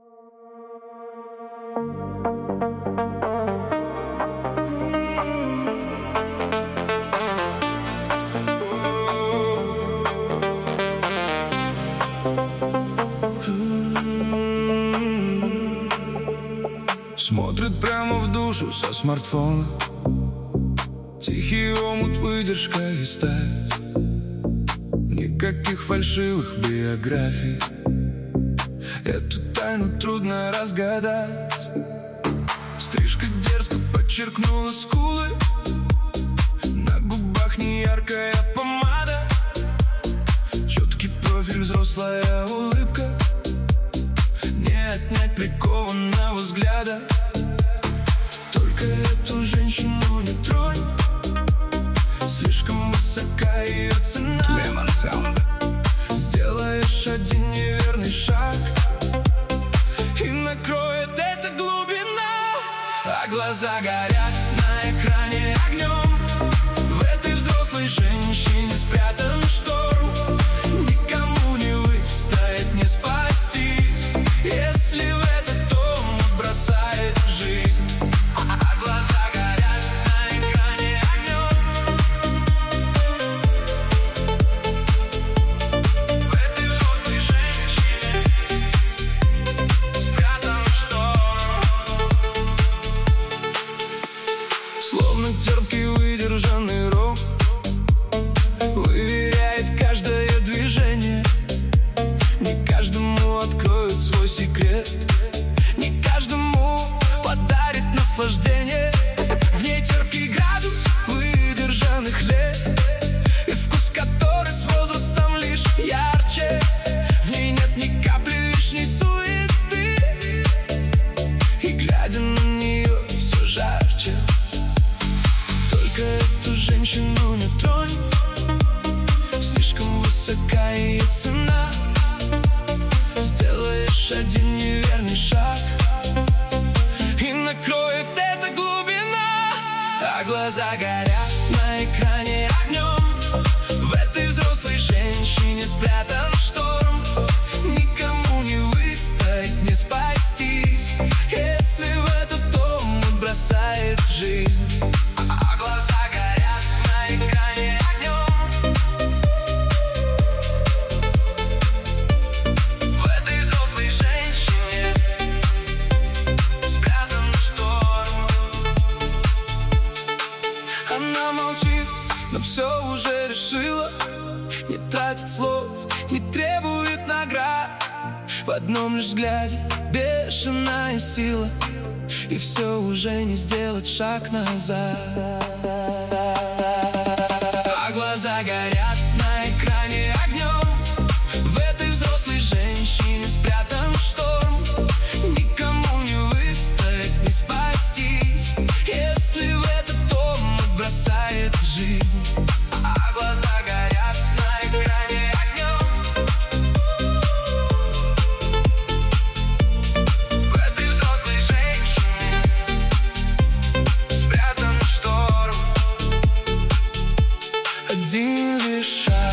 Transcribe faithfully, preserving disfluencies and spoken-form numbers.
Смотрит прямо в душу со смартфона. Тихий омут, выдержка и стать. Никаких фальшивых биографий. Эту тайну трудно разгадать. Стрижка дерзко подчеркнула скулы. На губах неяркая помада. Четкий профиль, взрослая улыбка. Не отнять прикованного взгляда. Только эту женщину не тронь. Слишком высока ее цена. Lemon Sound. Сделаешь один неверный шаг, и накроет эта глубина. А глаза горят на экране огнем. В этой взрослой женщине спрятан шторм. Никому не выстоять, не спастись, если в этот дом бросает жизнь. А глаза горят на экране огнем. В этой взрослой женщине спрятан шторм. Словно терпкий выдержанный рок, выверяет каждое движение. Не каждому откроет свой секрет, не каждому подарит наслаждение. В ней терпкий градус выдержанных лет, и вкус который с возрастом лишь ярче. В ней нет ни капли лишней суеты, и глядя на нее все жарче. Только эту женщину не тронь. Слишком высока ее цена. Сделаешь один неверный шаг, и накроет эта глубина. А глаза горят на экране огнем. В этой взрослой женщине спрятан шторм. Никому не выстоять, не спастись, если в этот дом бросает жизнь. А глаза горят на экране огнем. В этой взрослой женщине спрятан шторм. Она молчит, но все уже решила. Не тратит слов, не требует наград. В одном лишь взгляде бешеная сила, и все уже не сделать шаг назад. А глаза горят на экране огнем. В этой взрослой женщине спрятан шторм. Никому не выстоять, не спастись, если в этот дом бросает жизнь. А глаза горят на экране огнем. В этой взрослой женщине спрятан шторм. Один лишь шаг.